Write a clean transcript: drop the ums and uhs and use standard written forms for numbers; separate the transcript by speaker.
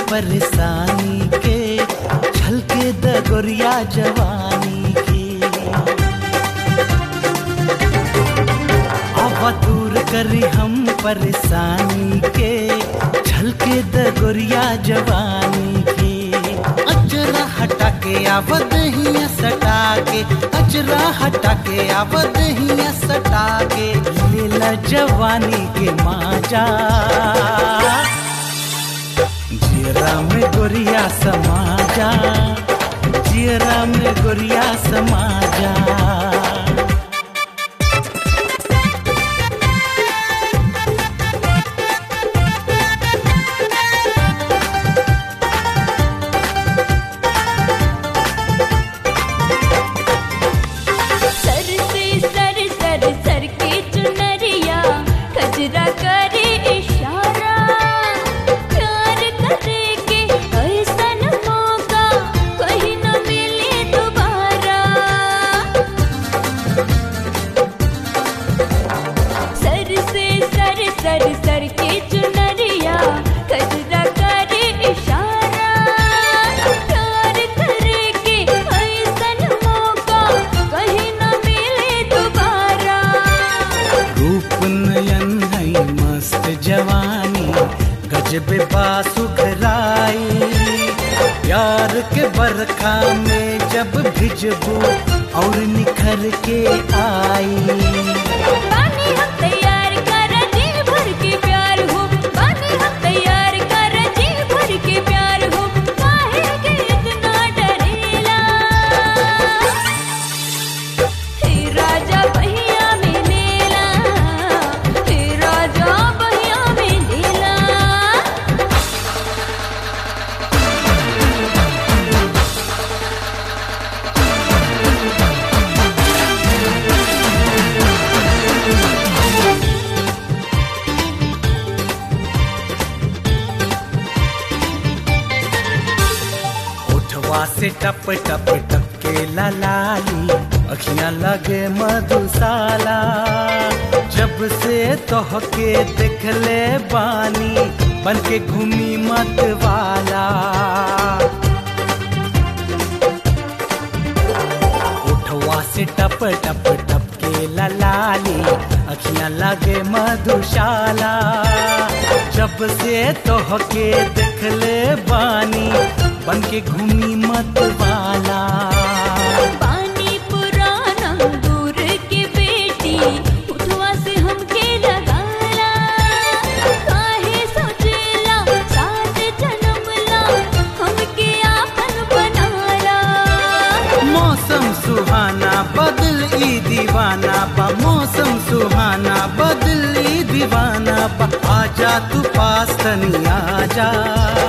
Speaker 1: परेशानी के, झलके द गोरिया जवानी के। आवा दूर करी हम परेशानी के, झलके द गोरिया जवानी के। अचरा हटा के आवत हिया सटा के, अचरा हटा के आवत हिया सटा के, लेला जवानी के माजा। जियरा में गोरिया समाजा, जियरा में गोरिया समाजा।
Speaker 2: सर के चुनरिया कजरा करे इशारा, प्यार करे के ऐसन मौका कहीं न मिले दोबारा।
Speaker 1: रूप नयन है मस्त जवानी, गजबे बासुखराई। प्यार के बरखा में जब भिजबू और निखर के आई।
Speaker 2: बानी हम तैयार कर जी भर के प्यार हो, बानी हम तैयार कर जी भर के प्यार हो। काहे के इतना डरेला, हे राजा बहिया में लेला, हे राजा बहिया में लेला।
Speaker 1: ओठवा से टप टप टप के लाली, अखियां लगे मधुशाला। जब से तोहके देखले बानी, बन के घूमी मत वाला। ओठवा से टप टप टप के लाली, अखियां लगे मधुशाला। जब से तोहके देखले बानी, बन के घूमी मत वाला।
Speaker 2: पानी पुराना दूर के बेटी, उठवा से हमके लगाला। काहे सोचेला साथ जन्मला, हमके आपन बनाला।
Speaker 1: मौसम सुहाना बदल ई दीवाना बा, मौसम सुहाना बदल ई दीवाना बा। आजा तू पास तनी आजा।